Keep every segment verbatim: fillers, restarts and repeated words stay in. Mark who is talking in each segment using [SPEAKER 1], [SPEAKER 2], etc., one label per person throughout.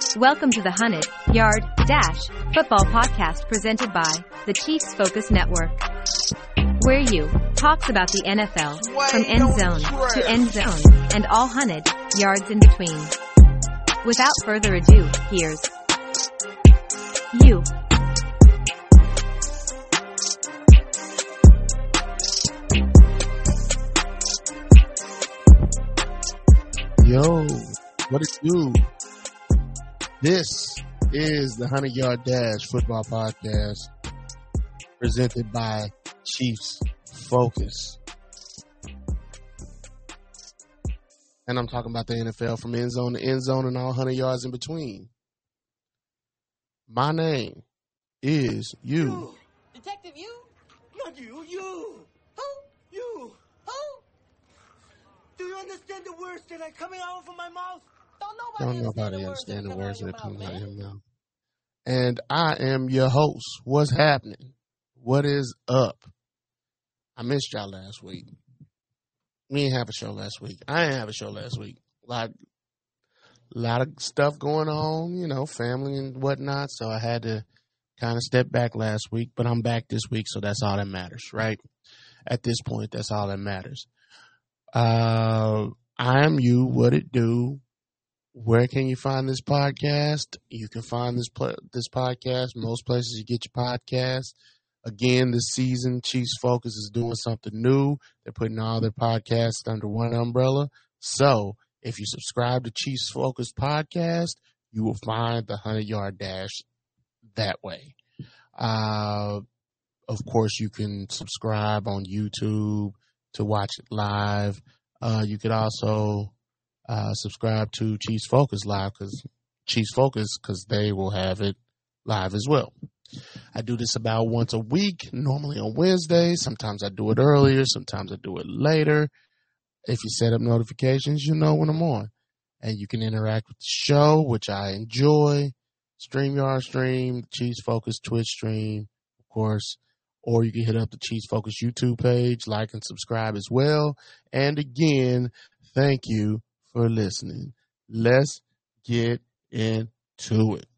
[SPEAKER 1] Welcome to the one hundred Yard Dash Football Podcast presented by the Chiefs Focus Network, where you talks about the N F L from end zone to end zone and all one hundred yards in between. Without further ado, here's you.
[SPEAKER 2] Yo, what it do? This is the one hundred Yard Dash Football Podcast presented by Chiefs Focus. And I'm talking about the N F L from end zone to end zone and all one hundred yards in between. My name is you.
[SPEAKER 3] You. Detective, you? Not you, you. Who? You. Who? Do you understand the words that are coming out from my mouth? Don't nobody,
[SPEAKER 2] Don't nobody
[SPEAKER 3] understand the words
[SPEAKER 2] understand
[SPEAKER 3] that
[SPEAKER 2] the
[SPEAKER 3] are
[SPEAKER 2] words that
[SPEAKER 3] coming
[SPEAKER 2] come
[SPEAKER 3] out
[SPEAKER 2] out
[SPEAKER 3] of
[SPEAKER 2] of
[SPEAKER 3] your
[SPEAKER 2] your
[SPEAKER 3] mouth.
[SPEAKER 2] mouth. And I am your host. What's happening? What is up? I missed y'all last week. We didn't have a show last week. I didn't have a show last week. A lot, lot of stuff going on, you know, family and whatnot. So I had to kind of step back last week, but I'm back this week. So that's all that matters, right? At this point, that's all that matters. Uh, I am you. What it do? Where can you find this podcast? You can find this pl- this podcast most places you get your podcast. Again, this season, Chiefs Focus is doing something new. They're putting all their podcasts under one umbrella. So, if you subscribe to Chiefs Focus podcast, you will find the one hundred Yard Dash that way. Uh, of course, you can subscribe on YouTube to watch it live. Uh, you could also uh, subscribe to Chiefs Focus live because Chiefs Focus because they will have it live as well. I do this about once a week, normally on Wednesdays. Sometimes I do it earlier. Sometimes I do it later. If you set up notifications, you know when I'm on. And you can interact with the show, which I enjoy. StreamYard stream, Chiefs Focus Twitch stream, of course. Or you can hit up the Chiefs Focus YouTube page, like and subscribe as well. And again, thank you for listening. Let's get into it.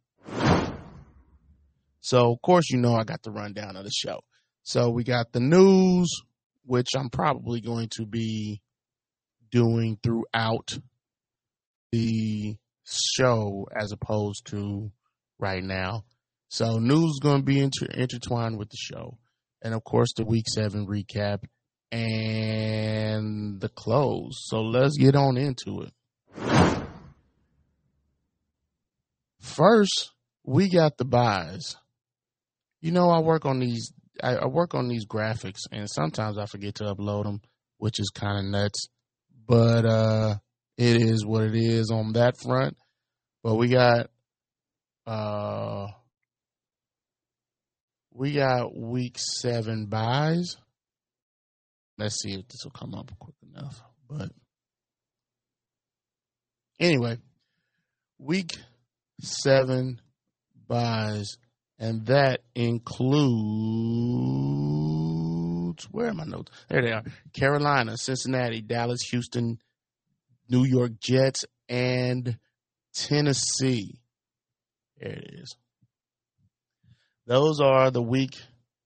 [SPEAKER 2] So, of course, you know I got the rundown of the show. So we got the news, which I'm probably going to be doing throughout the show as opposed to right now. So news is going to be inter- intertwined with the show. And, of course, the Week seven recap and the close. So let's get on into it. First, we got the buys. You know, I work on these. I, I work on these graphics, and sometimes I forget to upload them, which is kind of nuts. But uh, it is what it is on that front. But we got, uh, we got week seven buys. Let's see if this will come up quick enough. But anyway, week seven buys. And that includes, where are my notes? There they are. Carolina, Cincinnati, Dallas, Houston, New York Jets, and Tennessee. There it is. Those are the week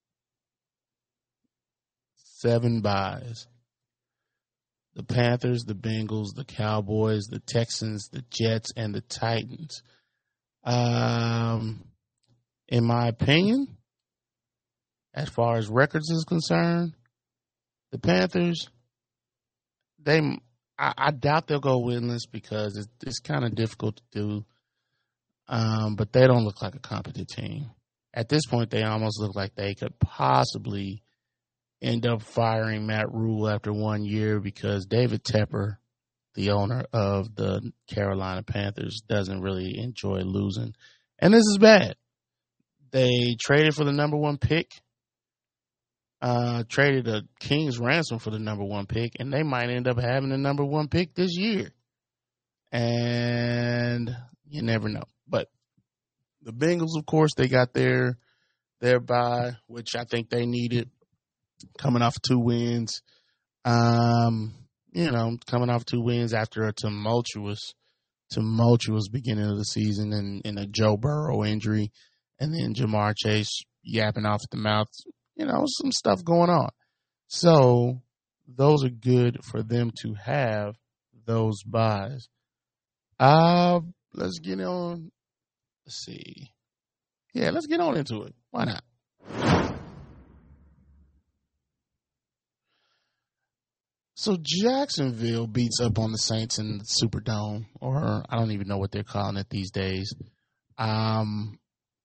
[SPEAKER 2] seven buys. The Panthers, the Bengals, the Cowboys, the Texans, the Jets, and the Titans. Um... In my opinion, as far as records is concerned, the Panthers, they I, I doubt they'll go winless because it's, it's kind of difficult to do. Um, but they don't look like a competent team. At this point, they almost look like they could possibly end up firing Matt Rule after one year because David Tepper, the owner of the Carolina Panthers, doesn't really enjoy losing. And this is bad. They traded for the number one pick, uh, traded a King's ransom for the number one pick, and they might end up having the number one pick this year. And you never know. But the Bengals, of course, they got their their bye, which I think they needed, coming off two wins. Um, you know, coming off two wins after a tumultuous tumultuous beginning of the season and, and a Joe Burrow injury, and then Jamar Chase yapping off at the mouth. You know, some stuff going on. So those are good for them to have those buys. Uh, let's get on. Let's see. Yeah, let's get on into it. Why not? So Jacksonville beats up on the Saints in the Superdome, or I don't even know what they're calling it these days. Um,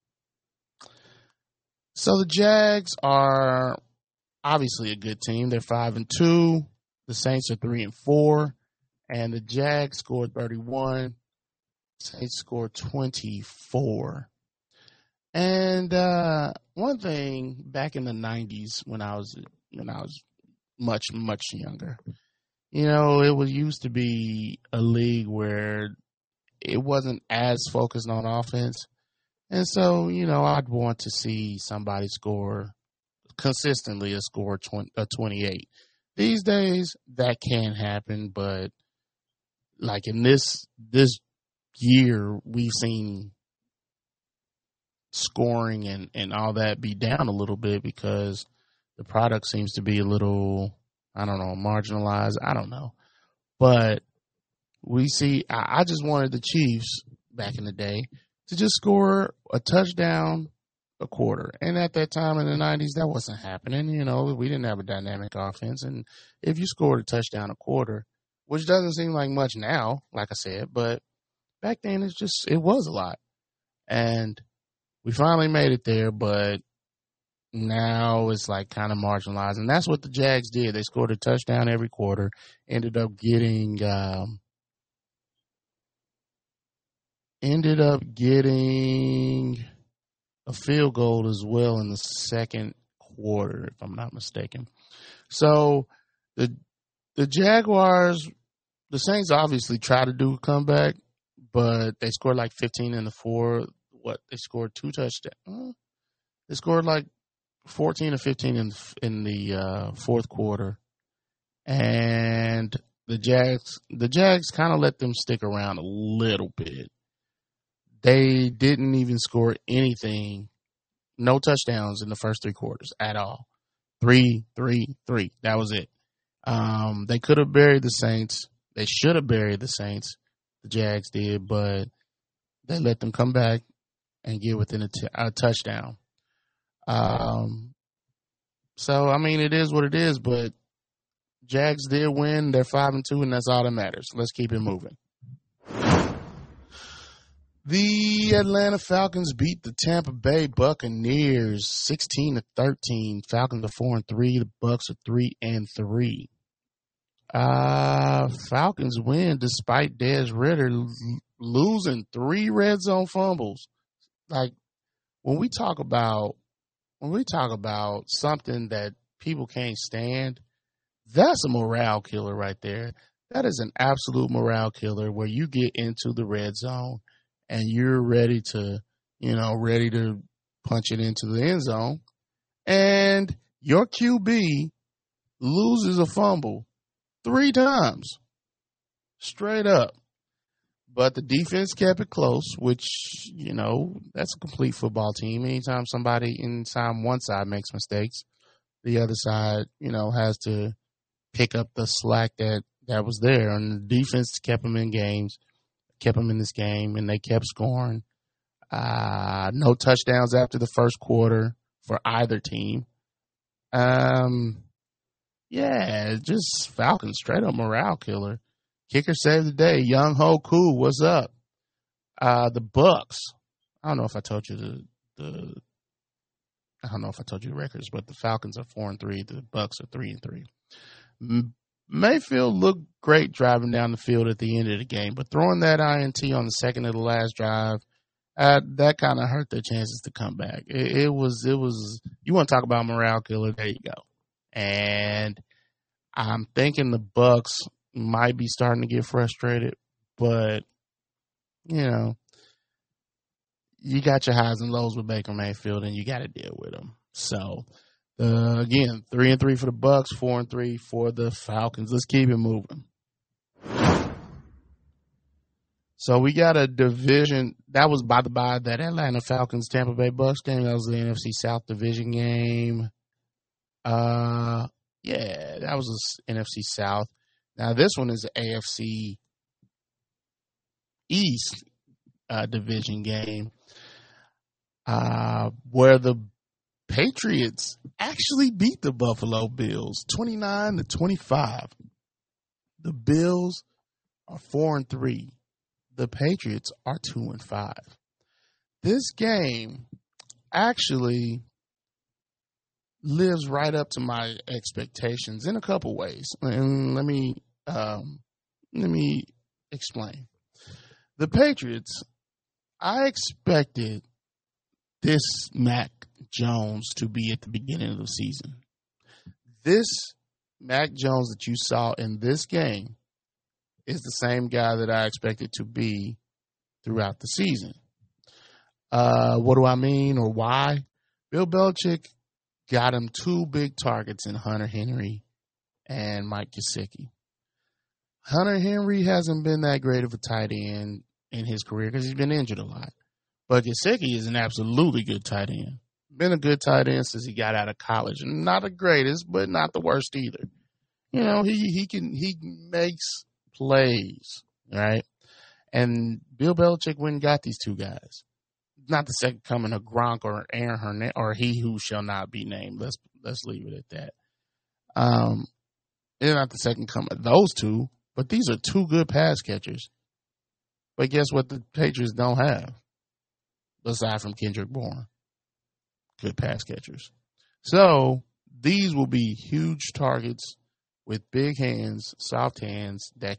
[SPEAKER 2] so the Jags are obviously a good team. They're five and two. The Saints are three and four, and the Jags scored thirty-one. Saints scored twenty-four. And uh, one thing back in the nineties when I was when I was much much younger, you know, it was used to be a league where it wasn't as focused on offense, and so you know I'd want to see somebody score consistently a score twenty, a twenty-eight. These days that can happen, but like in this this year, we've seen scoring and, and all that be down a little bit because the product seems to be a little, I don't know, marginalized. I don't know. But we see, I, I just wanted the Chiefs back in the day to just score a touchdown a quarter. And at that time in the nineties, that wasn't happening. You know, we didn't have a dynamic offense. And if you scored a touchdown a quarter, which doesn't seem like much now, like I said, but back then it's just, it was a lot. And we finally made it there, but now it's like kind of marginalized. And that's what the Jags did. They scored a touchdown every quarter, ended up getting, um, ended up getting a field goal as well in the second quarter, if I'm not mistaken. So the the Jaguars, the Saints obviously try to do a comeback, but they scored like fifteen in the fourth. What they scored two touchdowns. They scored like fourteen or fifteen in in the uh, fourth quarter, and the Jags the Jags kind of let them stick around a little bit. They didn't even score anything, no touchdowns in the first three quarters at all. Three, three, three. That was it. Um, they could have buried the Saints. They should have buried the Saints. The Jags did, but they let them come back and get within a, t- a touchdown. Um, so, I mean, it is what it is, but Jags did win. They're five and two, and that's all that matters. Let's keep it moving. The Atlanta Falcons beat the Tampa Bay Buccaneers sixteen to thirteen. Falcons are four and three. The Bucs are three and three. Uh, Falcons win despite Des Ridder l- losing three red zone fumbles. Like when we talk about when we talk about something that people can't stand, that's a morale killer right there. That is an absolute morale killer where you get into the red zone and you're ready to, you know, ready to punch it into the end zone, and your Q B loses a fumble three times straight up. But the defense kept it close, which, you know, that's a complete football team. Anytime somebody, anytime one side makes mistakes, the other side, you know, has to pick up the slack that, that was there. And the defense kept them in games, kept them in this game, and they kept scoring. Uh, no touchdowns after the first quarter for either team. Um, yeah, just Falcons, straight up morale killer. Kicker saved the day. Young Ho Koo, what's up? Uh, the Bucs. I don't know if I told you the the. I don't know if I told you the records, but the Falcons are four and three. The Bucs are three and three. M- Mayfield looked great driving down the field at the end of the game, but throwing that I N T on the second of the last drive, uh, that kind of hurt their chances to come back. It, it was it was. You want to talk about morale killer? There you go. And I'm thinking the Bucs might be starting to get frustrated, but, you know, you got your highs and lows with Baker Mayfield, and you got to deal with them. So, uh, again, three and three for the Bucs, four and three for the Falcons. Let's keep it moving. So we got a division. That was, by the by, that Atlanta Falcons Tampa Bay Bucks game. That was the N F C South division game. Uh, yeah, that was the N F C South. Now this one is the A F C East uh, division game, uh, where the Patriots actually beat the Buffalo Bills twenty-nine to twenty-five. The Bills are four and three. The Patriots are two and five. This game actually lives right up to my expectations in a couple ways, and let me um, let me explain. The Patriots, I expected this Mac Jones to be at the beginning of the season. This Mac Jones that you saw in this game is the same guy that I expected to be throughout the season. Uh, what do I mean, or why? Bill Belichick got him two big targets in Hunter Henry and Mike Gesicki. Hunter Henry hasn't been that great of a tight end in his career because he's been injured a lot. But Gesicki is an absolutely good tight end. Been a good tight end since he got out of college. Not the greatest, but not the worst either. You know, he he can he makes plays, right? And Bill Belichick went and got these two guys. Not the second coming of Gronk or Aaron Hernandez, or he who shall not be named. Let's let's leave it at that. Um, they're not the second coming of those two, but these are two good pass catchers. But guess what the Patriots don't have? Aside from Kendrick Bourne. Good pass catchers. So these will be huge targets with big hands, soft hands that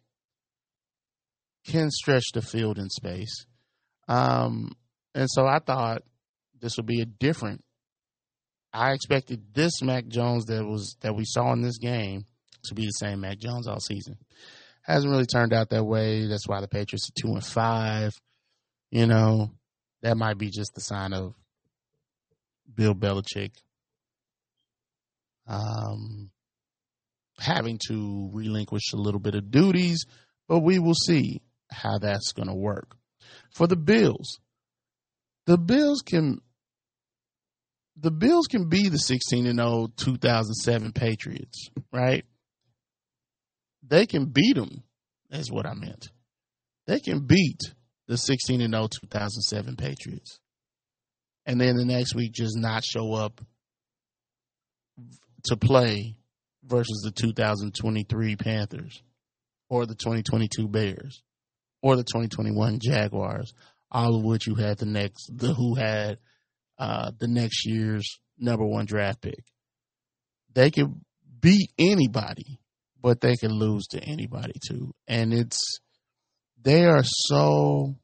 [SPEAKER 2] can stretch the field in space. Um, and so I thought this would be a different. I expected this Mac Jones that was that we saw in this game to be the same Mac Jones all season. Hasn't really turned out that way. That's why the Patriots are two and five. You know, that might be just the sign of Bill Belichick um, having to relinquish a little bit of duties, but we will see how that's going to work. For the Bills, the Bills can the Bills can be the sixteen and oh two thousand seven Patriots, right? They can beat them, is what I meant. They can beat the sixteen and oh two thousand seven Patriots. And then the next week just not show up to play versus the two thousand twenty-three Panthers or the twenty twenty-two Bears or the twenty twenty-one Jaguars, all of which you had the next, the who had uh, the next year's number one draft pick. They could beat anybody, but they can lose to anybody too. And it's, they are so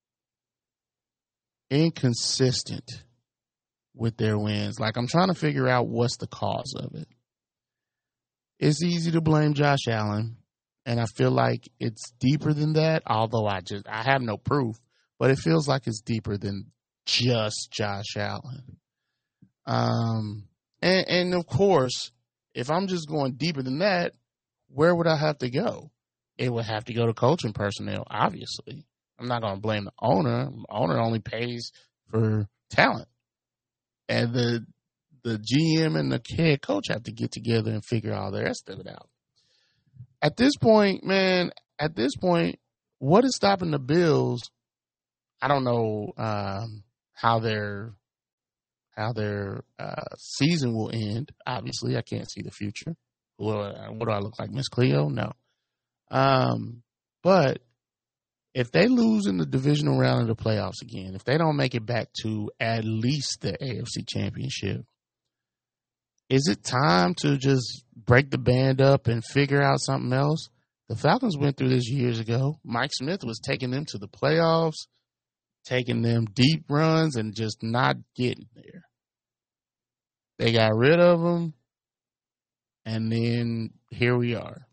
[SPEAKER 2] inconsistent with their wins. Like, I'm trying to figure out what's the cause of it. It's easy to blame Josh Allen, and I feel like it's deeper than that, although I just I have no proof, but it feels like it's deeper than just Josh Allen. Um, and, and of course, if I'm just going deeper than that, where would I have to go? It would have to go to coaching personnel, obviously. I'm not going to blame the owner. The owner only pays for talent. And the the G M and the head coach have to get together and figure all the rest of it out. At this point, man, at this point, what is stopping the Bills? I don't know um, how their how their uh, season will end. Obviously, I can't see the future. What, what do I look like, Miss Cleo? No. Um, but if they lose in the divisional round of the playoffs again, if they don't make it back to at least the A F C Championship, is it time to just break the band up and figure out something else? The Falcons went through this years ago. Mike Smith was taking them to the playoffs, taking them deep runs, and just not getting there. They got rid of them, and then here we are.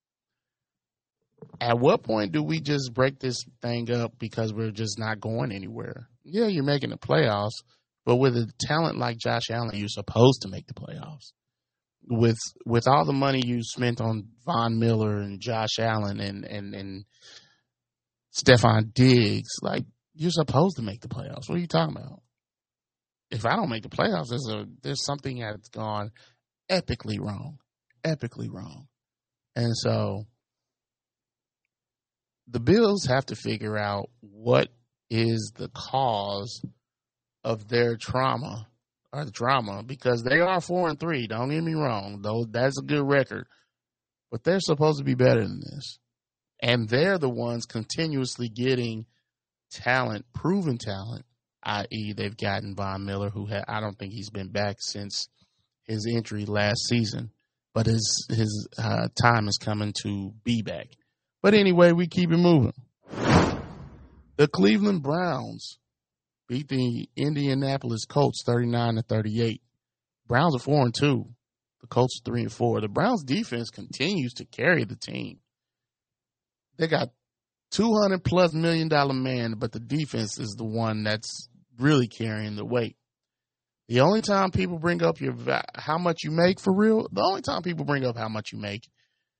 [SPEAKER 2] At what point do we just break this thing up because we're just not going anywhere? Yeah, you're making the playoffs, but with a talent like Josh Allen, you're supposed to make the playoffs. With with all the money you spent on Von Miller and Josh Allen and, and, and Stephon Diggs. Like, you're supposed to make the playoffs. What are you talking about? If I don't make the playoffs, there's a there's something that's gone epically wrong. Epically wrong. And so the Bills have to figure out what is the cause of their trauma or the drama, because they are four and three. Don't get me wrong, though that's a good record, but they're supposed to be better than this, and they're the ones continuously getting talent, proven talent. that is, they've gotten Von Miller, who had, I don't think he's been back since his injury last season, but his his uh, time is coming to be back. But anyway, we keep it moving. The Cleveland Browns beat the Indianapolis Colts thirty-nine to thirty-eight. Browns are four and two. The Colts are three and four. The Browns defense continues to carry the team. They got two hundred plus million dollar man, but the defense is the one that's really carrying the weight. The only time people bring up your how much you make for real, the only time people bring up how much you make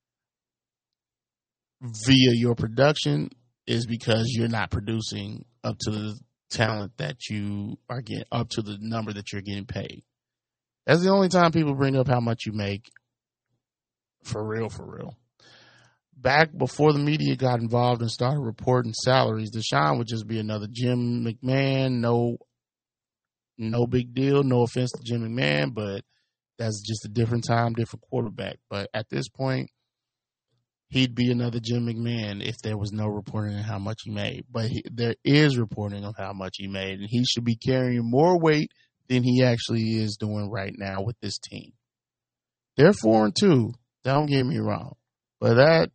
[SPEAKER 2] via your production is because you're not producing up to the talent that you are getting, up to the number that you're getting paid. That's the only time people bring up how much you make for real, for real. Back before the media got involved and started reporting salaries, Deshaun would just be another Jim McMahon. No, no big deal. No offense to Jim McMahon, but that's just a different time, different quarterback. But at this point, he'd be another Jim McMahon if there was no reporting on how much he made. But he, there is reporting of how much he made, and he should be carrying more weight than he actually is doing right now with this team. They're four and two. Don't get me wrong, but that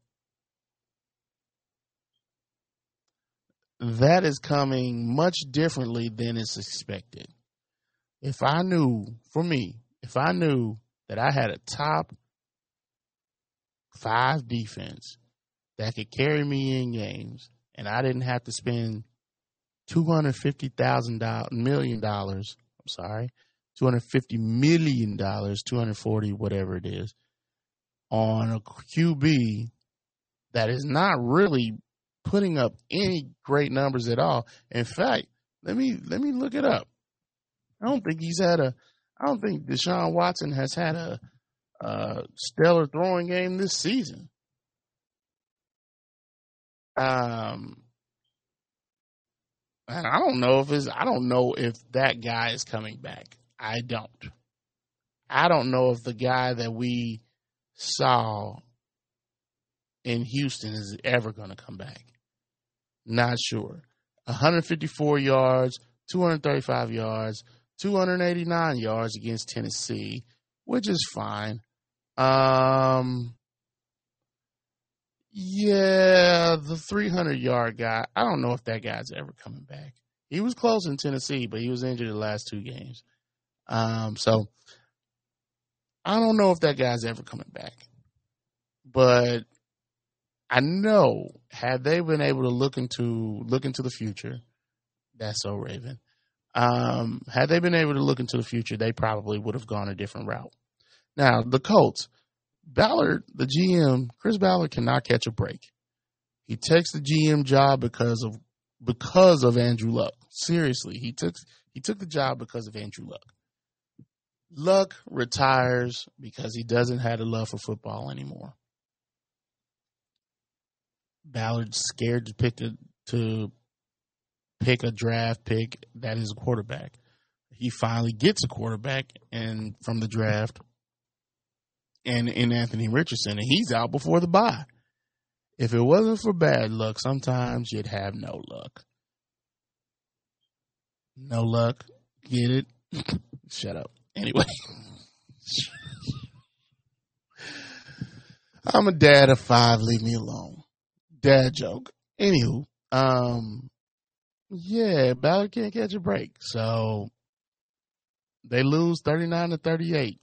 [SPEAKER 2] that is coming much differently than is expected. If I knew, for me, if I knew that I had a top five defense that could carry me in games, and I didn't have to spend two hundred fifty thousand dollars, million dollars. I'm sorry, two hundred fifty million dollars, two hundred forty, whatever it is, on a Q B that is not really putting up any great numbers at all. In fact, let me let me look it up. I don't think he's had a. I don't think Deshaun Watson has had a. Uh, stellar throwing game this season. Um, and I don't know if it's, I don't know if that guy is coming back. I don't. I don't know if the guy that we saw in Houston is ever going to come back. Not sure. one hundred fifty-four yards, two hundred thirty-five yards, two hundred eighty-nine yards against Tennessee, which is fine. Um, yeah, the three hundred yard guy, I don't know if that guy's ever coming back. He was close in Tennessee, but he was injured the last two games. Um, so I don't know if that guy's ever coming back. But I know, had they been able to look into look into the future, that's so Raven. Um, had they been able to look into the future, they probably would have gone a different route. Now, the Colts, Ballard, the G M, Chris Ballard cannot catch a break. He takes the G M job because of because of Andrew Luck. Seriously, he took he took the job because of Andrew Luck. Luck retires because he doesn't have a love for football anymore. Ballard's scared to pick a to pick a draft pick that is a quarterback. He finally gets a quarterback and from the draft. And in Anthony Richardson, and he's out before the bye. If it wasn't for bad luck, sometimes you'd have no luck. No luck. Get it? Shut up. Anyway. I'm a dad of five. Leave me alone. Dad joke. Anywho, um, yeah, Ballard can't catch a break. So they lose thirty-nine to thirty-eight.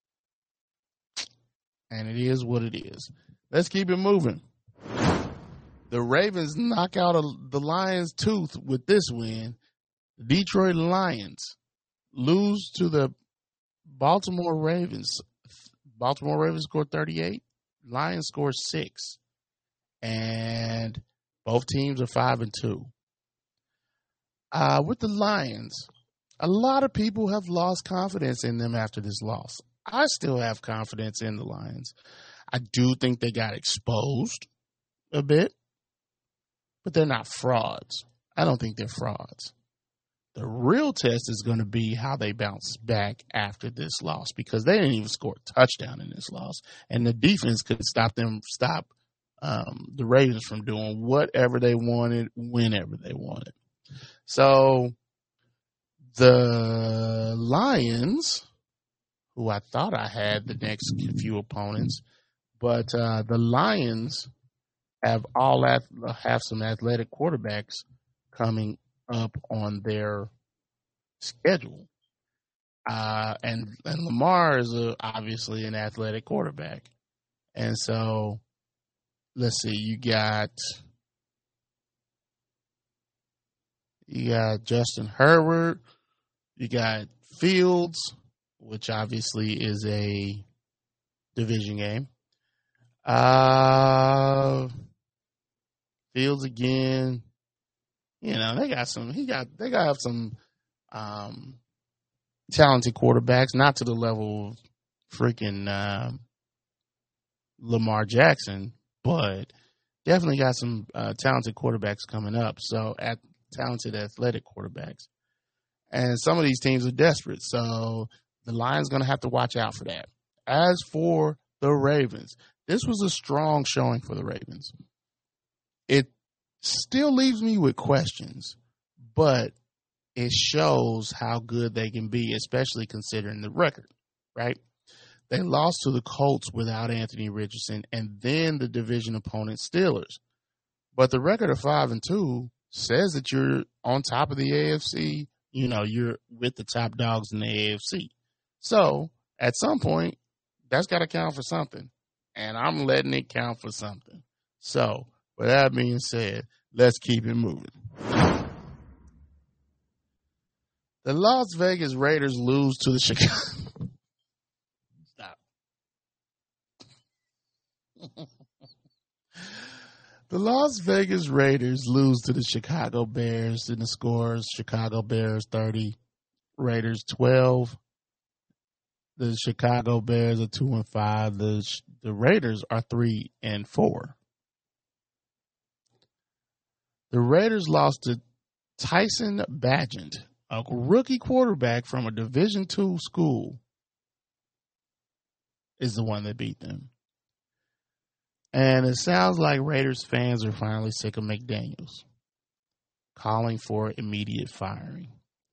[SPEAKER 2] And it is what it is. Let's keep it moving. The Ravens knock out a, the Lions' tooth with this win. The Detroit Lions lose to the Baltimore Ravens. Baltimore Ravens scored thirty-eight. Lions scored six. And Both teams are five and two. Uh, with the Lions, a lot of people have lost confidence in them after this loss. I still have confidence in the Lions. I do think they got exposed a bit, but they're not frauds. I don't think they're frauds. The real test is going to be how they bounce back after this loss, because they didn't even score a touchdown in this loss, and the defense could stop them, stop um, the Ravens from doing whatever they wanted, whenever they wanted. So the Lions, who I thought I had the next few opponents, but uh, the Lions have all have some athletic quarterbacks coming up on their schedule, uh, and and Lamar is a, obviously an athletic quarterback, and so let's see, you got you got Justin Herbert, you got Fields, which obviously is a division game. Uh, Fields again. You know, they got some, he got, they got some, um, talented quarterbacks, not to the level of freaking, um, Lamar Jackson, but definitely got some, uh, talented quarterbacks coming up. So at talented athletic quarterbacks, and some of these teams are desperate. So the Lions going to have to watch out for that. As for the Ravens, this was a strong showing for the Ravens. It still leaves me with questions, but it shows how good they can be, especially considering the record, right? They lost to the Colts without Anthony Richardson and then the division opponent Steelers. But the record of five and two says that you're on top of the A F C. You know, you're with the top dogs in the A F C. So at some point, that's got to count for something. And I'm letting it count for something. So with that being said, let's keep it moving. The Las Vegas Raiders lose to the Chicago. Stop. The Las Vegas Raiders lose to the Chicago Bears in the scores. Chicago Bears thirty, Raiders twelve. The Chicago Bears are two and five. The the Raiders are three and four. The Raiders lost to Tyson Bagent, a rookie quarterback from a Division two school, is the one that beat them. And it sounds like Raiders fans are finally sick of McDaniels, calling for immediate firing.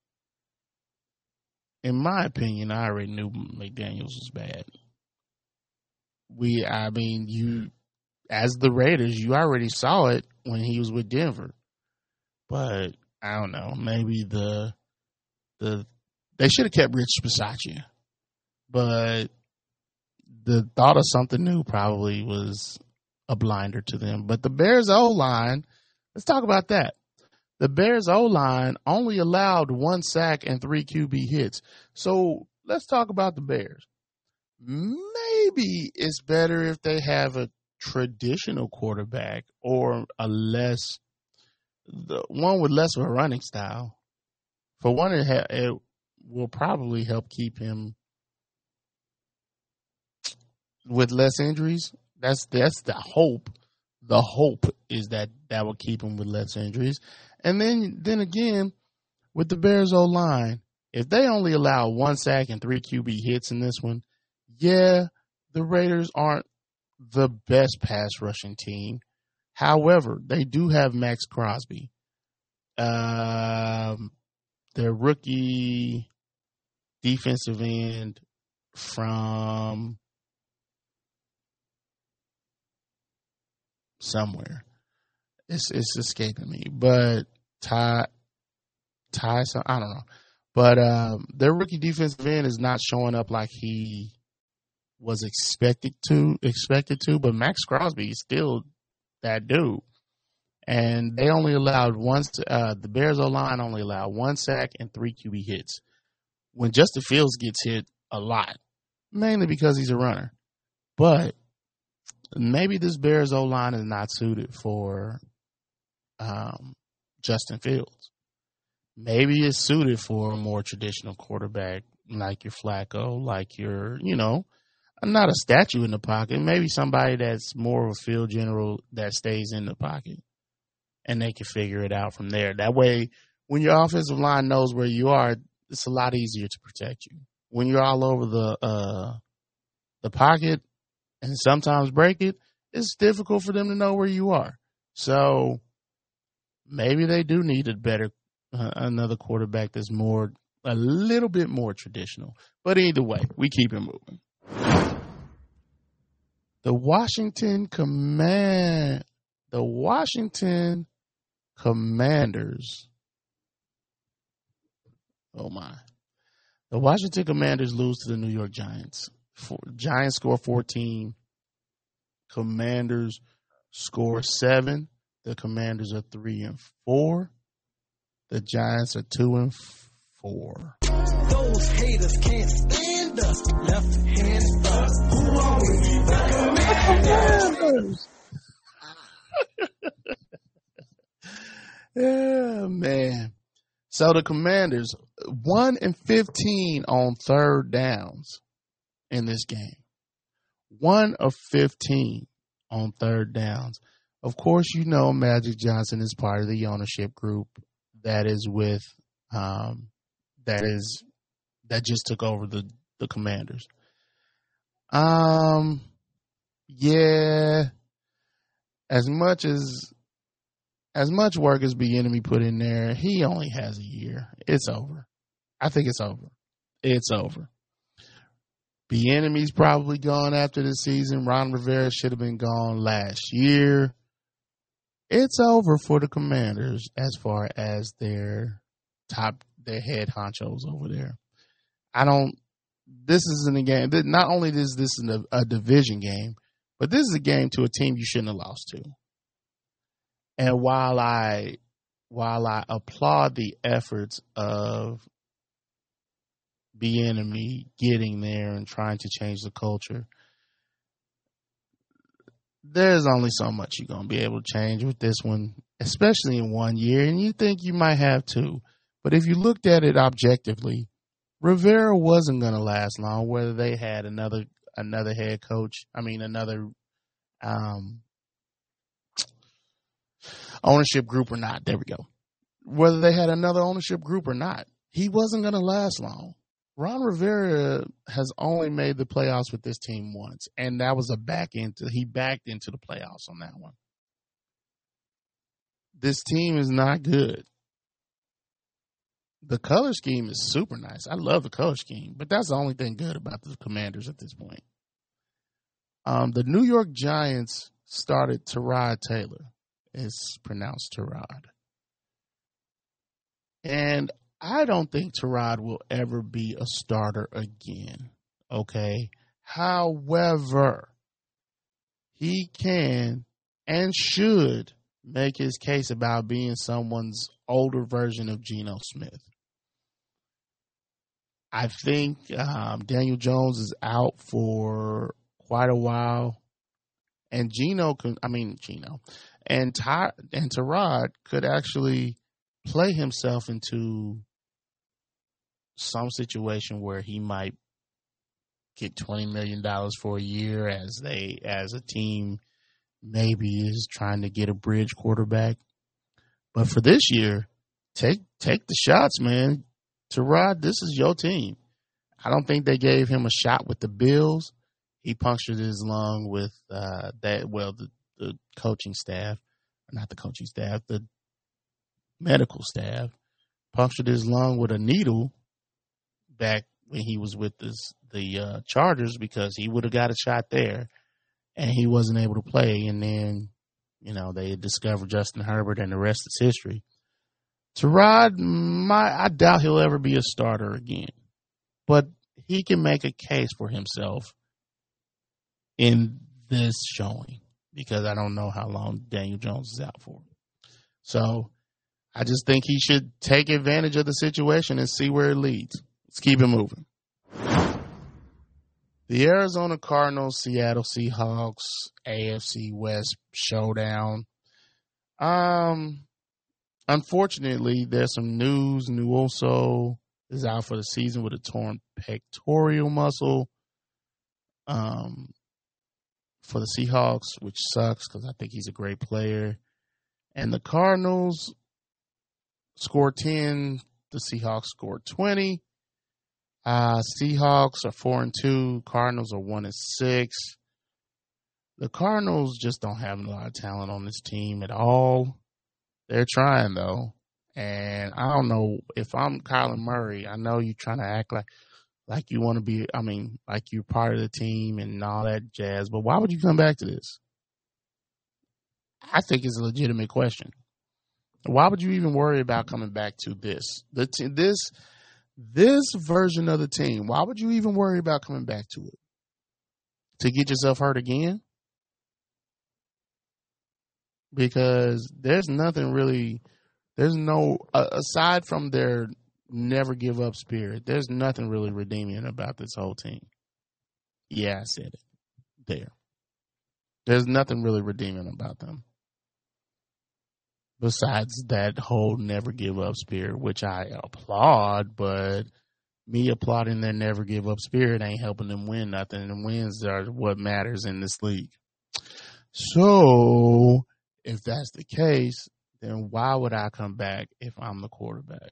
[SPEAKER 2] In my opinion, I already knew McDaniels was bad. We, I mean, you, as the Raiders, you already saw it when he was with Denver. But I don't know, maybe the the they should have kept Rich Bisaccia. But the thought of something new probably was a blinder to them. But the Bears O-line, let's talk about that. The Bears O-line only allowed one sack and three Q B hits. So let's talk about the Bears. Maybe it's better if they have a traditional quarterback or a less, the one with less of a running style. For one, it, ha- it will probably help keep him with less injuries. That's that's the hope. The hope is that that will keep him with less injuries. And then, then again, with the Bears O-line, if they only allow one sack and three Q B hits in this one, yeah, the Raiders aren't the best pass rushing team. However, they do have Max Crosby. Um, their rookie defensive end from somewhere. It's it's escaping me, but Ty, Ty, I don't know. But um, their rookie defensive end is not showing up like he was expected to. Expected to, but Max Crosby is still that dude. And they only allowed one. Uh, the Bears O-line only allowed one sack and three Q B hits. When Justin Fields gets hit a lot, mainly because he's a runner, but maybe this Bears O-line is not suited for um, Justin Fields. Maybe it's suited for a more traditional quarterback like your Flacco, like your, you know, not a statue in the pocket. Maybe somebody that's more of a field general that stays in the pocket, and they can figure it out from there. That way, when your offensive line knows where you are, it's a lot easier to protect you. When you're all over the uh, the pocket and sometimes break it, it's difficult for them to know where you are. So maybe they do need a better, uh, another quarterback that's more, a little bit more traditional. But either way, we keep it moving. The Washington Command, the Washington Commanders. Oh my. The Washington Commanders lose to the New York Giants. For, Giants score fourteen. Commanders score seven. The Commanders are three and four. The Giants are two and four.
[SPEAKER 3] Those haters can't stand us. Left hand up. Who are we? The Commanders.
[SPEAKER 2] Yeah, man. So the Commanders, one and fifteen on third downs in this game. one of fifteen on third downs. Of course, you know Magic Johnson is part of the ownership group that is with, um, that is, that just took over the, the Commanders. Um, yeah, as much as, as much work as Bieniemy put in there, he only has a year. It's over. I think it's over. It's over. Bieniemy's probably gone after the season. Ron Rivera should have been gone last year. It's over for the Commanders as far as their top, their head honchos over there. I don't, this isn't a game, not only is this a, a division game, but this is a game to a team you shouldn't have lost to. And while I, while I applaud the efforts of Bieniemy getting there and trying to change the culture, there's only so much you're going to be able to change with this one, especially in one year. And you think you might have two. But if you looked at it objectively, Rivera wasn't going to last long, whether they had another another head coach, I mean, another um, ownership group or not. There we go. Whether they had another ownership group or not, he wasn't going to last long. Ron Rivera has only made the playoffs with this team once, and that was a back into, he backed into the playoffs on that one. This team is not good. The color scheme is super nice. I love the color scheme, but that's the only thing good about the Commanders at this point. Um, the New York Giants started Tyrod Taylor. It's pronounced Tyrod. And I don't think Tyrod will ever be a starter again, okay? However, he can and should make his case about being someone's older version of Geno Smith. I think um, Daniel Jones is out for quite a while, and Geno can, I mean, Geno, and, Ty, and Tyrod could actually play himself into some situation where he might get twenty million dollars for a year as they, as a team maybe is trying to get a bridge quarterback. But for this year, take, take the shots, man. Tyrod, this is your team. I don't think they gave him a shot with the Bills. He punctured his lung with uh, that, well, the, the coaching staff, not the coaching staff, the medical staff punctured his lung with a needle back when he was with this, the uh, Chargers, because he would have got a shot there and he wasn't able to play. And then, you know, they discovered Justin Herbert and the rest is history. Tyrod, my, I doubt he'll ever be a starter again, but he can make a case for himself in this showing because I don't know how long Daniel Jones is out for. So I just think he should take advantage of the situation and see where it leads. Let's keep it moving. The Arizona Cardinals, Seattle Seahawks, A F C West showdown. Um, unfortunately, there's some news. Nwosu is out for the season with a torn pectoral muscle. Um, for the Seahawks, which sucks because I think he's a great player. And the Cardinals scored ten. The Seahawks scored twenty. Uh, Seahawks are four and two. Cardinals are one and six. The Cardinals just don't have a lot of talent on this team at all. They're trying though, and I don't know if I'm Kyler Murray. I know you're trying to act like like you want to be. I mean, like you're part of the team and all that jazz. But why would you come back to this? I think it's a legitimate question. Why would you even worry about coming back to this? The t- this this version of the team. Why would you even worry about coming back to it? To get yourself hurt again? Because there's nothing really. There's no uh, aside from their never give up spirit. There's nothing really redeeming about this whole team. Yeah, I said it. There. There's nothing really redeeming about them. Besides that whole never give up spirit, which I applaud, but me applauding their never give up spirit ain't helping them win nothing. And wins are what matters in this league. So, if that's the case, then why would I come back if I'm the quarterback?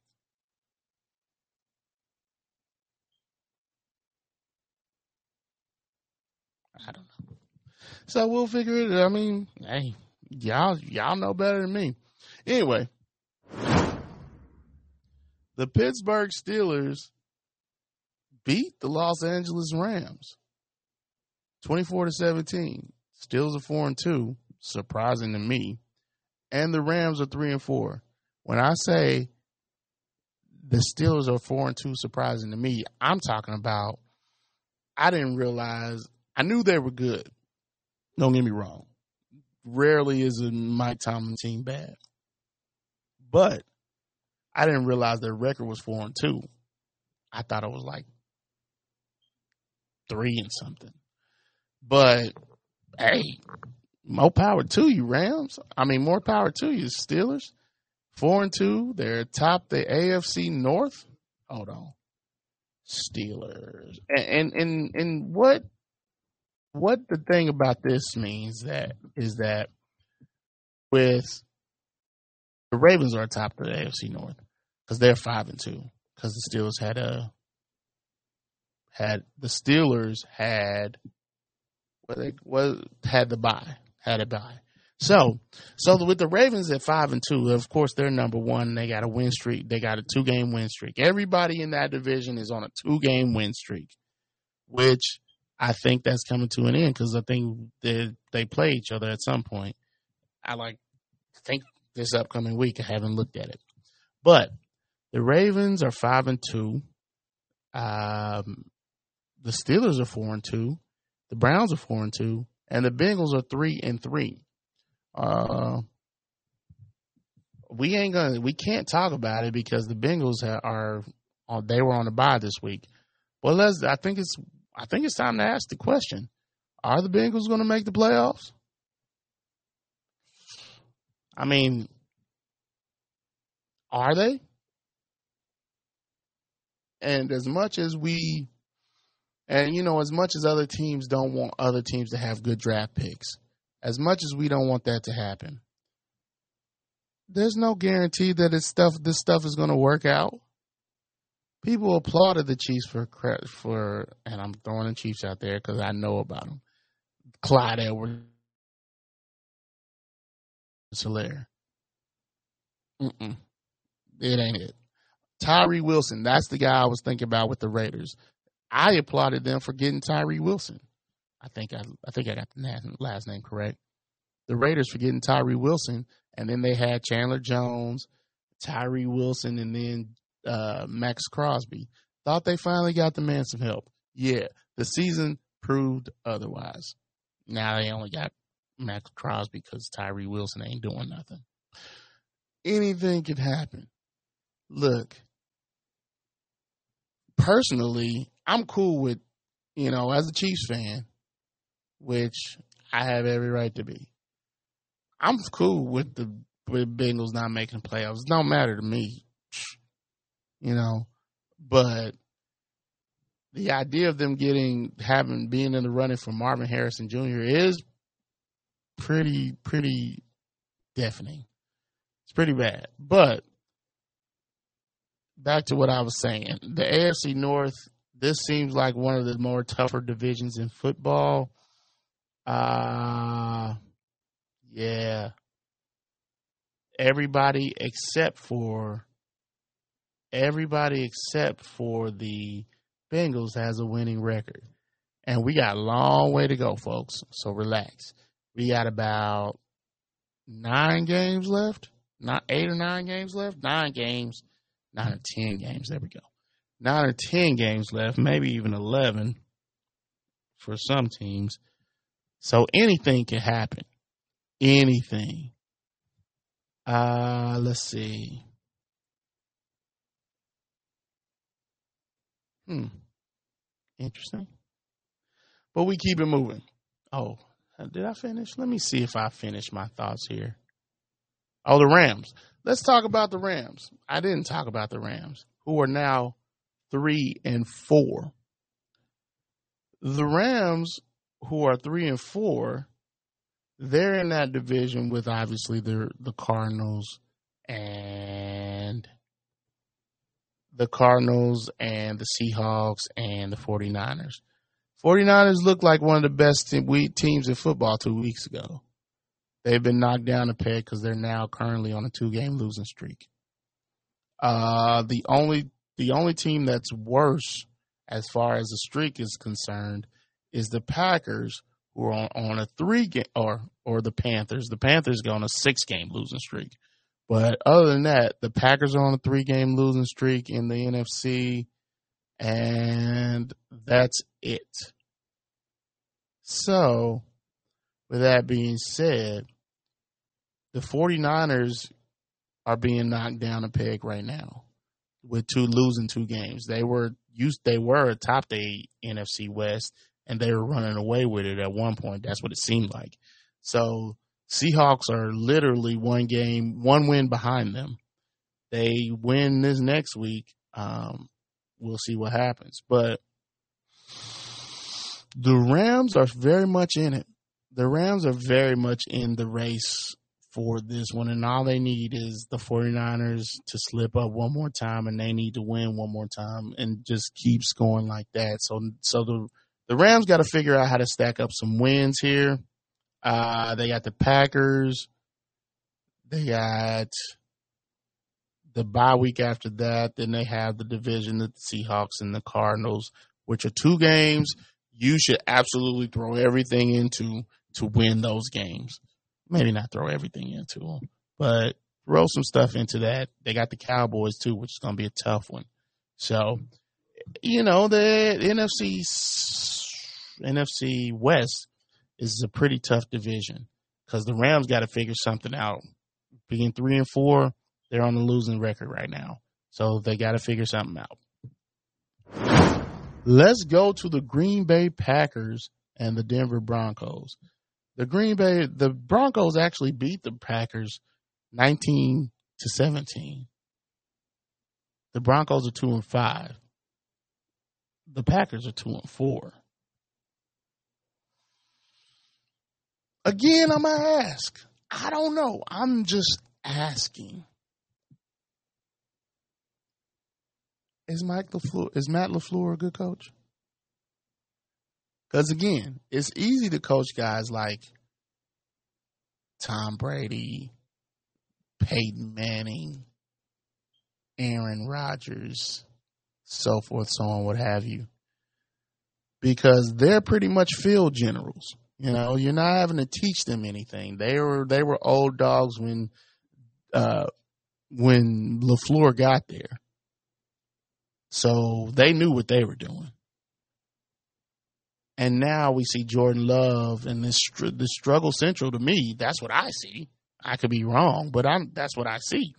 [SPEAKER 2] I don't know. So we'll figure it out. I mean, hey, y'all, y'all know better than me. Anyway, the Pittsburgh Steelers beat the Los Angeles Rams twenty-four to seventeen. Steelers are four and two, surprising to me. And the Rams are three and four. When I say the Steelers are four and two, surprising to me, I'm talking about I didn't realize I knew they were good. Don't get me wrong. Rarely is a Mike Tomlin team bad. But I didn't realize their record was four and two. I thought it was like three and something. But hey, more power to you, Rams. I mean, more power to you, Steelers. Four and two. They're atop the A F C North. Hold on, Steelers. And and and, and what what the thing about this means that is that with the Ravens are atop of the A F C North because they're five and two because the Steelers had a had the Steelers had what they was had the bye had a bye. So so with the Ravens at five and two, of course they're number one. They got a win streak. They got a two game win streak. Everybody in that division is on a two game win streak, which I think that's coming to an end because I think they they play each other at some point. I like think. This upcoming week. I haven't looked at it. But the Ravens are five and two. Um, the Steelers are four and two. The Browns are four and two. And the Bengals are three and three. Uh, we ain't gonna we can't talk about it because the Bengals are on they were on the bye this week. Well let's I think it's I think it's time to ask the question. Are the Bengals gonna make the playoffs? I mean, are they? And as much as we, and you know, as much as other teams don't want other teams to have good draft picks, as much as we don't want that to happen, there's no guarantee that it's stuff. This stuff is going to work out. People applauded the Chiefs for for, and I'm throwing the Chiefs out there because I know about them. Clyde Edwards. Hilaire. Mm-mm. It ain't it. Tyree Wilson, that's the guy I was thinking about with the Raiders. I applauded them for getting Tyree Wilson. I think I, I think I got the last name correct. The Raiders for getting Tyree Wilson, and then they had Chandler Jones, Tyree Wilson, and then uh, Max Crosby. Thought they finally got the man some help. Yeah, the season proved otherwise. Now they only got Max Crosby because Tyree Wilson ain't doing nothing. Anything could happen. Look, personally, I'm cool with, you know, as a Chiefs fan, which I have every right to be. I'm cool with the Bengals not making the playoffs. It don't matter to me, you know. But the idea of them getting having being in the running for Marvin Harrison Junior is pretty pretty deafening. It's pretty bad. But back to what I was saying, the A F C North. This seems like one of the more tougher divisions in football. Uh, yeah. Everybody except for everybody except for the Bengals has a winning record. And we got a long way to go, folks. So relax. We got about nine games left. Not eight or nine games left. Nine games. Nine or ten games. There we go. Nine or ten games left, maybe even eleven for some teams. So anything can happen. Anything. Uh, let's see. Hmm. Interesting. But we keep it moving. Oh, did I finish? Let me see if I finished my thoughts here. Oh, the Rams. Let's talk about the Rams. I didn't talk about the Rams, who are now three and four. The Rams, who are three and four, they're in that division with obviously the the Cardinals and the Cardinals and the Seahawks and the 49ers. 49ers looked like one of the best teams in football two weeks ago. They've been knocked down a peg because they're now currently on a two-game losing streak. Uh, the only The only team that's worse as far as the streak is concerned is the Packers, who are on, on a three game or or the Panthers. The Panthers go on a six game losing streak. But other than that, the Packers are on a three game losing streak in the N F C, and that's it. So, with that being said, the 49ers are being knocked down a peg right now, with two losing two games. They were used they were atop the N F C West, and they were running away with it at one point. That's what it seemed like. So Seahawks are literally one game, one win behind them. They win this next week. Um, we'll see what happens. But the Rams are very much in it. The Rams are very much in the race for this one, and all they need is the 49ers to slip up one more time, and they need to win one more time, and just keeps going like that. So, so the the Rams got to figure out how to stack up some wins here. Uh, they got the Packers. They got the bye week after that. Then they have the division, the Seahawks and the Cardinals, which are two games you should absolutely throw everything into to win those games. Maybe not throw everything into them, but throw some stuff into that. They got the Cowboys, too, which is going to be a tough one. So, you know, the N F C, N F C West is a pretty tough division because the Rams got to figure something out. Being three and four, they're on the losing record right now. So they got to figure something out. Let's go to the Green Bay Packers and the Denver Broncos. The Green Bay, the Broncos actually beat the Packers nineteen to seventeen. The Broncos are two and five. The Packers are two and four. Again, I'm gonna ask. I don't know. I'm just asking. Is Mike LaFleur, is Matt LaFleur a good coach? Because, again, it's easy to coach guys like Tom Brady, Peyton Manning, Aaron Rodgers, so forth, so on, what have you. Because they're pretty much field generals. You know, you're not having to teach them anything. They were they were old dogs when uh, when LaFleur got there. So they knew what they were doing. And now we see Jordan Love and this the struggle central to me. That's what I see. I could be wrong, but I'm that's what I see.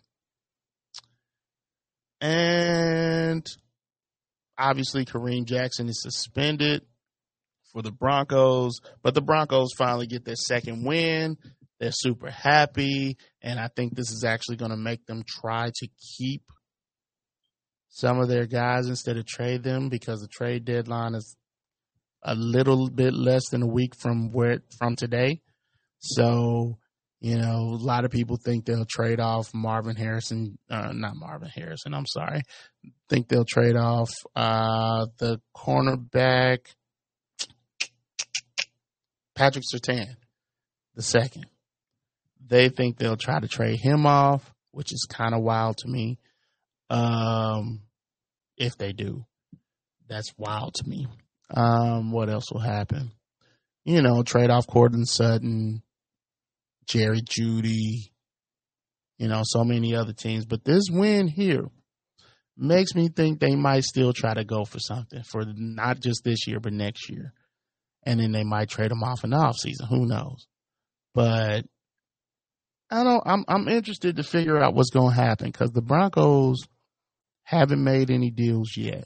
[SPEAKER 2] And obviously Kareem Jackson is suspended for the Broncos, but the Broncos finally get their second win. They're super happy, and I think this is actually going to make them try to keep some of their guys instead of trade them, because the trade deadline is a little bit less than a week from where from today. So, you know, a lot of people think they'll trade off Marvin Harrison, uh, not Marvin Harrison, I'm sorry. Think they'll trade off uh, the cornerback, Patrick Surtain, the second. They think they'll try to trade him off, which is kind of wild to me. Um, if they do, that's wild to me. Um, what else will happen? You know, trade off Courtland Sutton, Jerry Jeudy, you know, so many other teams. But this win here makes me think they might still try to go for something for not just this year, but next year. And then they might trade them off in the offseason. Who knows? But I don't, I'm, I'm interested to figure out what's going to happen, because the Broncos haven't made any deals yet.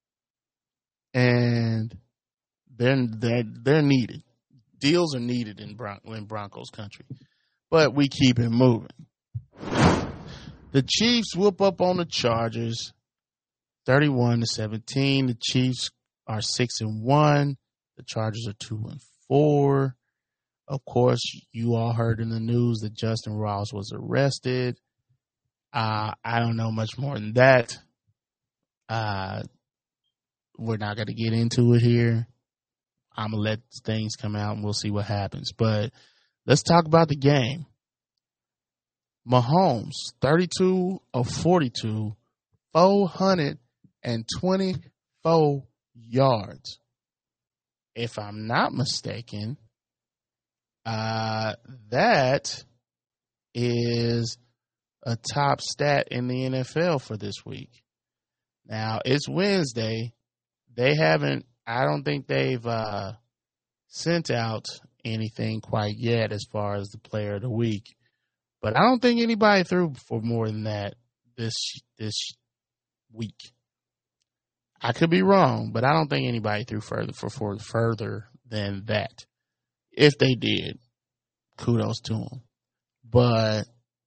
[SPEAKER 2] And they're, they're, they're needed. Deals are needed in, Bron- in Broncos country. But we keep it moving. The Chiefs whoop up on the Chargers, thirty-one to seventeen. The Chiefs are six and one. The Chargers are two and four. Of course, you all heard in the news that Justin Ross was arrested. Uh, I don't know much more than that. Uh, we're not going to get into it here. I'm going to let things come out and we'll see what happens. But let's talk about the game. Mahomes, thirty-two of forty-two, four hundred twenty-four yards. If I'm not mistaken, uh, that is a top stat in the N F L for this week. Now, it's Wednesday. They haven't, I don't think they've uh, sent out anything quite yet as far as the player of the week. But I don't think anybody threw for more than that this this week. I could be wrong, but I don't think anybody threw further for, for further than that. If they did, kudos to them. But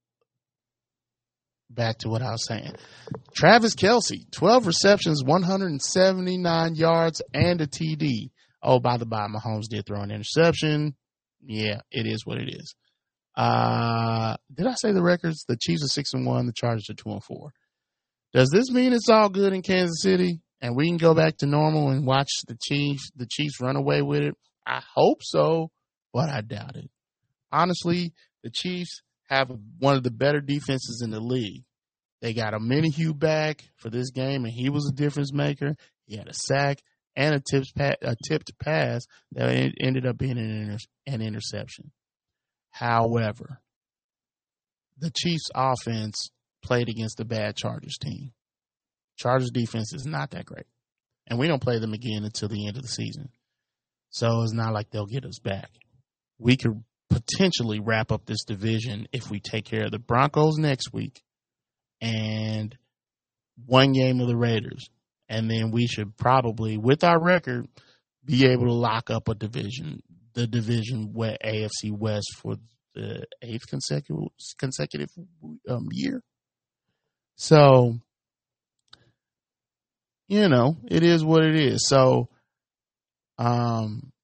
[SPEAKER 2] back to what I was saying. Travis Kelce, twelve receptions, one hundred seventy-nine yards, and a T D. Oh, by the by, Mahomes did throw an interception. Yeah, it is what it is. Uh, did I say the records? The Chiefs are six and one. The Chargers are two and four. Does this mean it's all good in Kansas City and we can go back to normal and watch the Chiefs, the Chiefs run away with it? I hope so, but I doubt it. Honestly, the Chiefs have one of the better defenses in the league. They got a Minihue back for this game, and he was a difference maker. He had a sack and a tipped, a tipped pass that ended up being an, inter- an interception. However, the Chiefs' offense played against a bad Chargers team. Chargers' defense is not that great, and we don't play them again until the end of the season. So it's not like they'll get us back. We could potentially wrap up this division if we take care of the Broncos next week and one game of the Raiders. And then we should probably, with our record, be able to lock up a division, the division A F C West for the eighth consecutive consecutive um, year. So, you know, it is what it is. So, um,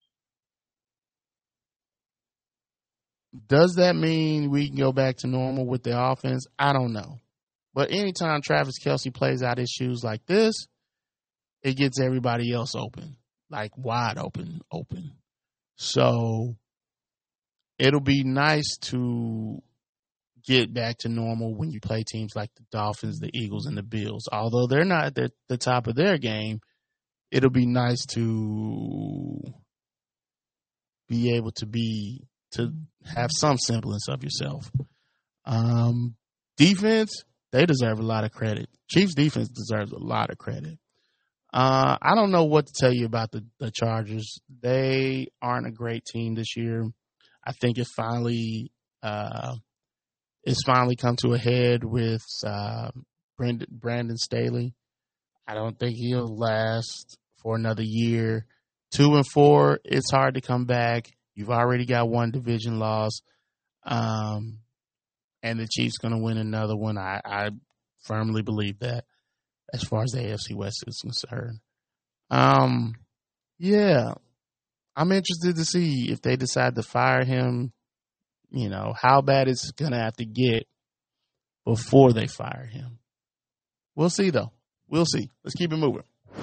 [SPEAKER 2] does that mean we can go back to normal with the offense? I don't know. But anytime Travis Kelce plays out his shoes like this, it gets everybody else open, like wide open, open. So it'll be nice to get back to normal when you play teams like the Dolphins, the Eagles, and the Bills. Although they're not at the, the top of their game, it'll be nice to be able to be to have some semblance of yourself. Um, defense, they deserve a lot of credit. Chiefs defense deserves a lot of credit. Uh, I don't know what to tell you about the, the Chargers. They aren't a great team this year. I think it finally uh, it's finally come to a head with uh, Brandon, Brandon Staley. I don't think he'll last for another year. Two and four, it's hard to come back. You've already got one division loss. Um, and the Chiefs going to win another one. I, I firmly believe that as far as the A F C West is concerned. Um, yeah, I'm interested to see if they decide to fire him, you know, how bad it's going to have to get before they fire him. We'll see, though. We'll see. Let's keep it moving.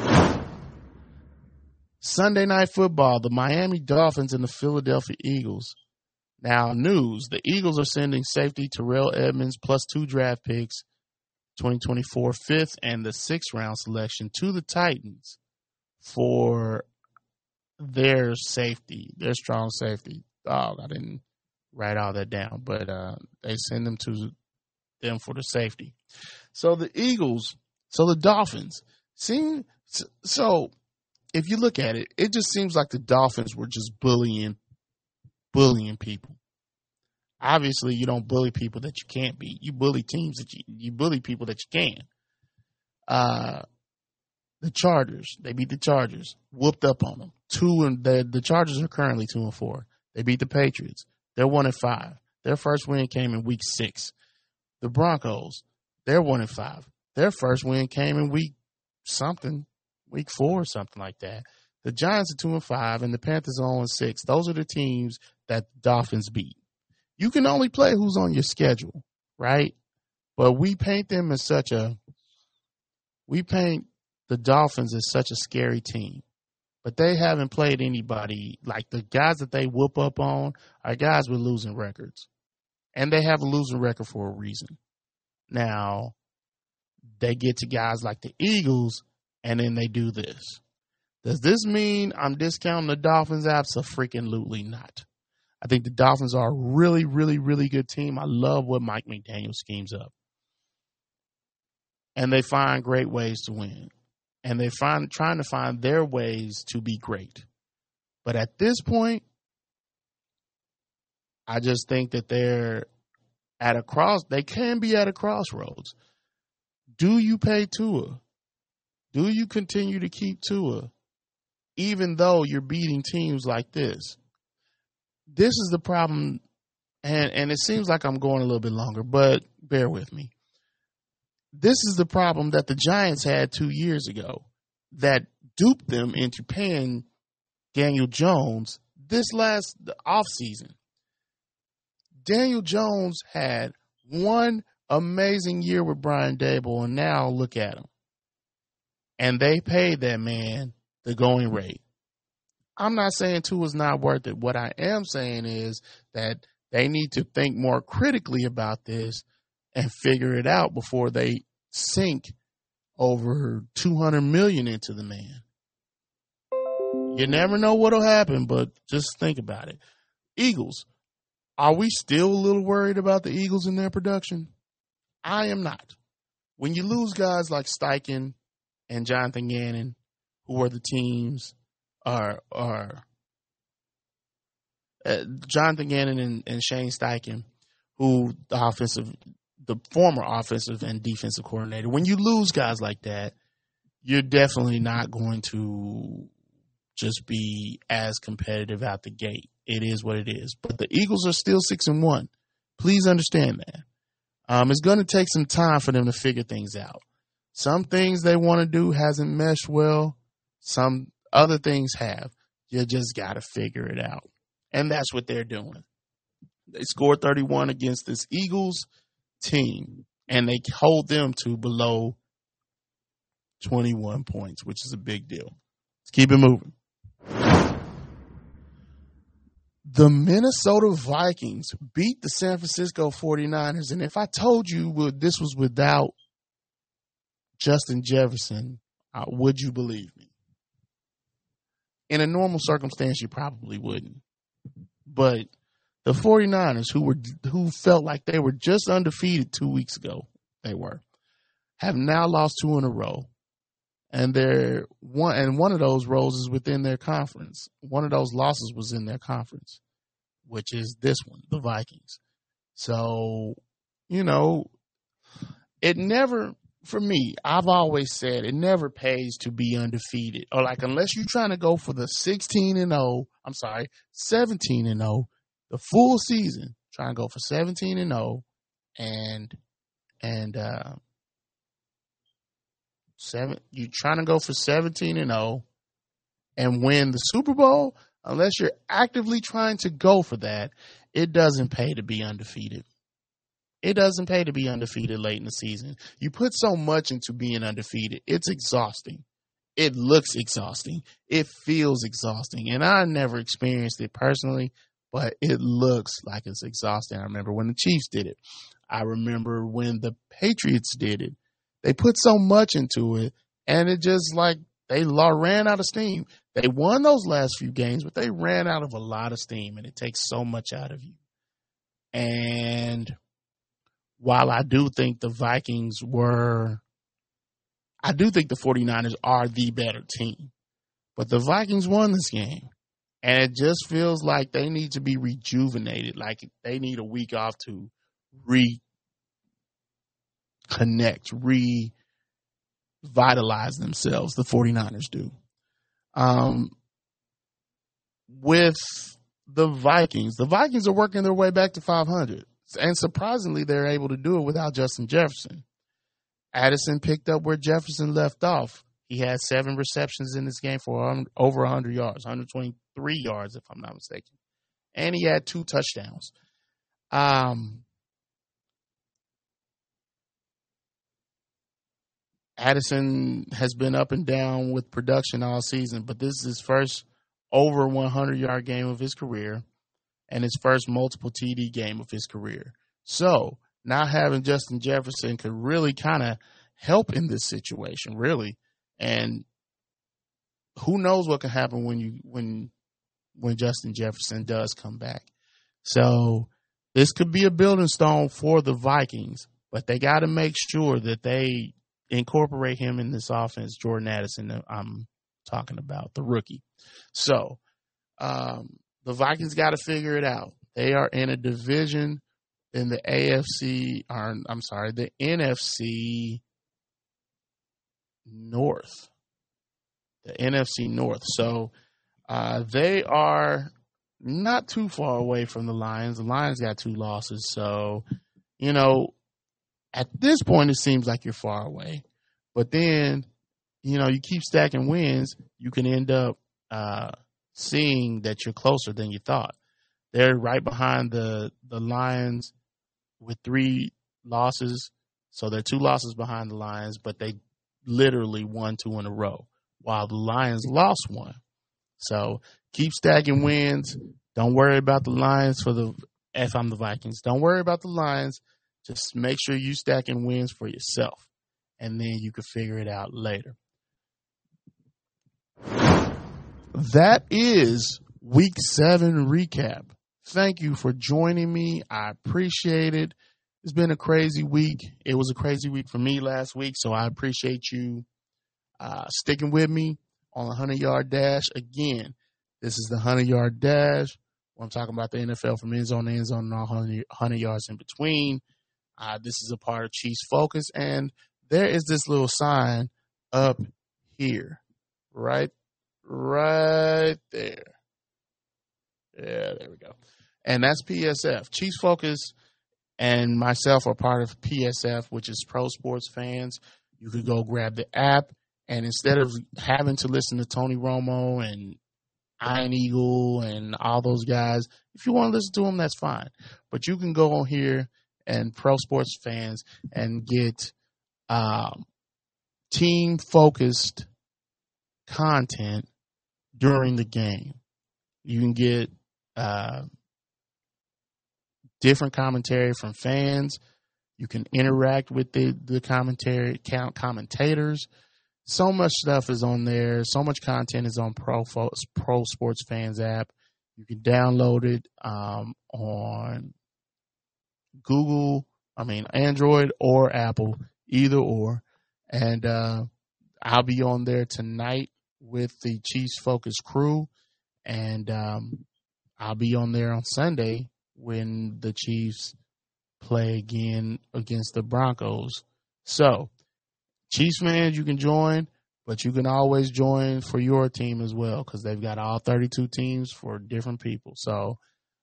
[SPEAKER 2] Sunday Night Football, the Miami Dolphins and the Philadelphia Eagles. Now, news, the Eagles are sending safety Terrell Edmunds plus two draft picks, twenty twenty-four fifth and the sixth round selection to the Titans for their safety, their strong safety. Oh, I didn't write all that down, but uh, they send them to them for the safety. So the Eagles, so the Dolphins, seem so. If you look at it, it just seems like the Dolphins were just bullying, bullying people. Obviously, you don't bully people that you can't beat. You bully teams that you, you bully people that you can. Uh, the Chargers, they beat the Chargers, whooped up on them. Two and the the Chargers are currently two and four. They beat the Patriots. They're one and five. Their first win came in week six. The Broncos, they're one and five. Their first win came in week something. Week four or something like that. The Giants are two and five, and the Panthers are zero and six. Those are the teams that the Dolphins beat. You can only play who's on your schedule, right? But we paint them as such a we paint the Dolphins as such a scary team. But they haven't played anybody like the guys that they whoop up on are guys with losing records, and they have a losing record for a reason. Now they get to guys like the Eagles. And then they do this. Does this mean I'm discounting the Dolphins? Absolutely not. I think the Dolphins are a really, really, really good team. I love what Mike McDaniel schemes up. And they find great ways to win. And they're find, trying to find their ways to be great. But at this point, I just think that they're at a cross. They can be at a crossroads. Do you pay Tua? Do you continue to keep Tua, even though you're beating teams like this? This is the problem, and, and it seems like I'm going a little bit longer, but bear with me. This is the problem that the Giants had two years ago that duped them into paying Daniel Jones this last offseason. Daniel Jones had one amazing year with Brian Daboll, and now look at him. And they paid that man the going rate. I'm not saying Tua's not worth it. What I am saying is that they need to think more critically about this and figure it out before they sink over two hundred million dollars into the man. You never know what'll happen, but just think about it. Eagles. Are we still a little worried about the Eagles and their production? I am not. When you lose guys like Steichen and Jonathan Gannon, who are the teams, are are uh, Jonathan Gannon and, and Shane Steichen, who the offensive, the former offensive and defensive coordinator. When you lose guys like that, you're definitely not going to just be as competitive out the gate. It is what it is. But the Eagles are still six and one. Please understand that. Um, it's going to take some time for them to figure things out. Some things they want to do hasn't meshed well. Some other things have. You just got to figure it out. And that's what they're doing. They scored thirty-one against this Eagles team, and they hold them to below twenty-one points, which is a big deal. Let's keep it moving. The Minnesota Vikings beat the San Francisco forty-niners, and if I told you this was without Justin Jefferson, uh, would you believe me? In a normal circumstance, you probably wouldn't. But the forty-niners, who were who felt like they were just undefeated two weeks ago, they were, have now lost two in a row. And they're one and one of those roles is within their conference. One of those losses was in their conference, which is this one, the Vikings. So, you know, it never, for me, I've always said it never pays to be undefeated. Or like, unless you're trying to go for the sixteen and oh, I'm sorry, seventeen and oh, the full season, trying to go for seventeen and oh, and and uh, seven. You're trying to go for seventeen and oh and win the Super Bowl. Unless you're actively trying to go for that, it doesn't pay to be undefeated. It doesn't pay to be undefeated late in the season. You put so much into being undefeated. It's exhausting. It looks exhausting. It feels exhausting. And I never experienced it personally, but it looks like it's exhausting. I remember when the Chiefs did it. I remember when the Patriots did it. They put so much into it, and it just like they ran out of steam. They won those last few games, but they ran out of a lot of steam, and it takes so much out of you. And while I do think the Vikings were, I do think the 49ers are the better team, but the Vikings won this game, and it just feels like they need to be rejuvenated. Like they need a week off to reconnect, revitalize themselves. The 49ers do. Um, with the Vikings, the Vikings are working their way back to five hundred. And surprisingly, they're able to do it without Justin Jefferson. Addison picked up where Jefferson left off. He had seven receptions in this game for over one hundred yards, one hundred twenty-three yards, if I'm not mistaken. And he had two touchdowns. Um, Addison has been up and down with production all season, but this is his first over one hundred-yard game of his career and his first multiple T D game of his career. So not having Justin Jefferson could really kind of help in this situation, really. And who knows what can happen when you when when Justin Jefferson does come back. So this could be a building stone for the Vikings, but they got to make sure that they incorporate him in this offense, Jordan Addison that I'm talking about, the rookie. So um, the Vikings got to figure it out. They are in a division in the A F C, or I'm sorry, the N F C North. The N F C North. So uh, they are not too far away from the Lions. The Lions got two losses. So, you know, at this point, it seems like you're far away. But then, you know, you keep stacking wins, you can end up uh, seeing that you're closer than you thought. They're right behind the, the Lions with three losses. So they're two losses behind the Lions, but they literally won two in a row, while the Lions lost one. So keep stacking wins. Don't worry about the Lions for the if I'm the Vikings. Don't worry about the Lions. Just make sure you stacking wins for yourself, and then you can figure it out later. That is week seven recap. Thank you for joining me. I appreciate it. It's been a crazy week. It was a crazy week for me last week, so I appreciate you uh, sticking with me on the hundred-yard dash. Again, this is the hundred-yard dash. I'm talking about the N F L from end zone to end zone and all one hundred yards in between. Uh, this is a part of Chiefs Focus, and there is this little sign up here, right, right there. Yeah, there we go. And that's P S F. Chiefs Focus and myself are part of P S F, which is Pro Sports Fans. You could go grab the app, and instead of having to listen to Tony Romo and Iron Eagle and all those guys, if you want to listen to them, that's fine. But you can go on here and Pro Sports Fans and get um, team-focused content during the game. You can get uh, different commentary from fans. You can interact with the, the commentary count commentators. So much stuff is on there. So much content is on Pro Pro Sports Fans app. You can download it um, on Google, I mean Android or Apple, either or. And uh, I'll be on there tonight with the Chiefs Focus crew, and um, I'll be on there on Sunday when the Chiefs play again against the Broncos. So, Chiefs fans, you can join, but you can always join for your team as well, because they've got all thirty-two teams for different people. So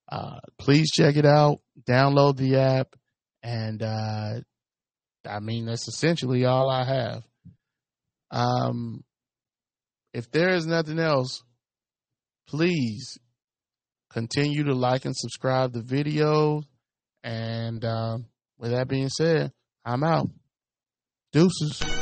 [SPEAKER 2] Uh, please check it out. Download the app. And, uh, I mean, that's essentially all I have. Um, if there is nothing else, please continue to like and subscribe the video. And uh, with that being said, I'm out. Deuces.